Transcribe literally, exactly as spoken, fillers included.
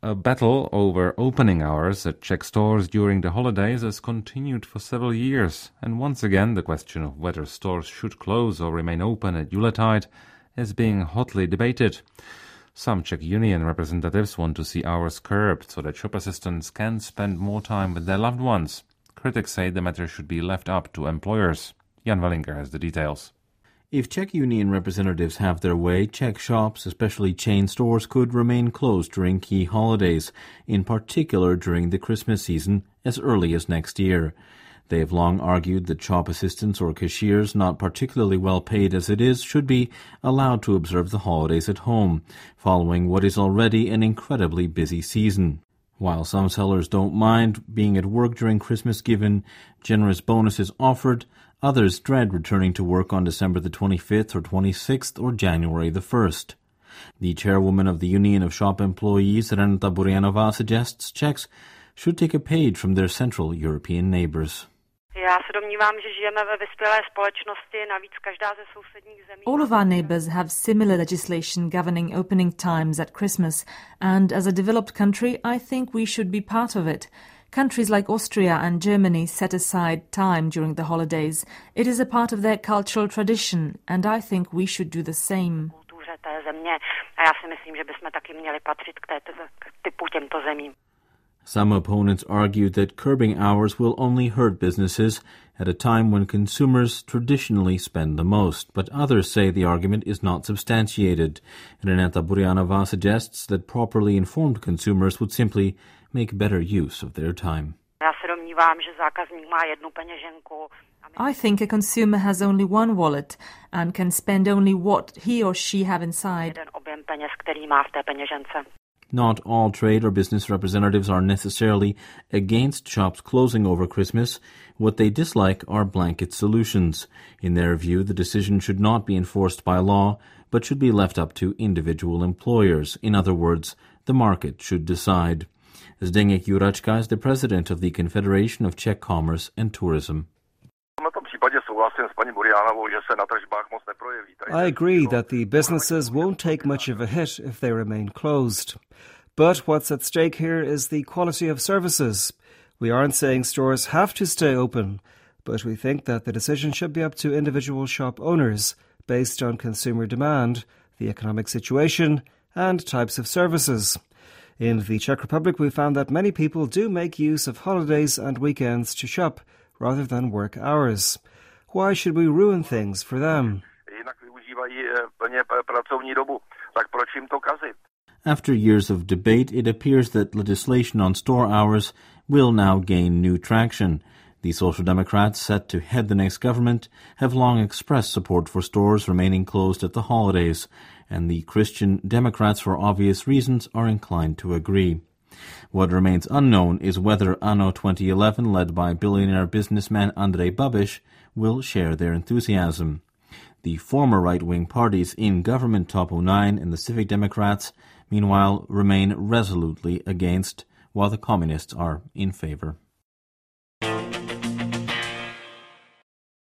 A battle over opening hours at Czech stores during the holidays has continued for several years, and once again the question of whether stores should close or remain open at Yuletide is being hotly debated. Some Czech union representatives want to see hours curbed so that shop assistants can spend more time with their loved ones. Critics say the matter should be left up to employers. Jan Wellinger has the details. If Czech union representatives have their way, Czech shops, especially chain stores, could remain closed during key holidays, in particular during the Christmas season, as early as next year. They have long argued that shop assistants or cashiers, not particularly well paid as it is, should be allowed to observe the holidays at home, following what is already an incredibly busy season. While some sellers don't mind being at work during Christmas given generous bonuses offered, others dread returning to work on December the twenty-fifth or twenty-sixth or January the first. The chairwoman of the Union of Shop Employees, Renata Burjanová, suggests Czechs should take a page from their Central European neighbors. All of our neighbours have similar legislation governing opening times at Christmas, and as a developed country, I think we should be part of it. Countries like Austria and Germany set aside time during the holidays. It is a part of their cultural tradition, and I think we should do the same. Some opponents argue that curbing hours will only hurt businesses at a time when consumers traditionally spend the most, but others say the argument is not substantiated. Renata Burjanová suggests that properly informed consumers would simply make better use of their time. I think a consumer has only one wallet and can spend only what he or she have inside. Not all trade or business representatives are necessarily against shops closing over Christmas. What they dislike are blanket solutions. In their view, the decision should not be enforced by law, but should be left up to individual employers. In other words, the market should decide. Zdeněk Juračka is the president of the Confederation of Czech Commerce and Tourism. I agree that the businesses won't take much of a hit if they remain closed. But what's at stake here is the quality of services. We aren't saying stores have to stay open, but we think that the decision should be up to individual shop owners based on consumer demand, the economic situation, and types of services. In the Czech Republic, we found that many people do make use of holidays and weekends to shop rather than work hours. Why should we ruin things for them? After years of debate, it appears that legislation on store hours will now gain new traction. The Social Democrats, set to head the next government, have long expressed support for stores remaining closed at the holidays, and the Christian Democrats, for obvious reasons, are inclined to agree. What remains unknown is whether Anno twenty eleven, led by billionaire businessman Andrej Babiš, will share their enthusiasm. The former right-wing parties in government, Top O nine and the Civic Democrats, meanwhile, remain resolutely against, while the communists are in favor.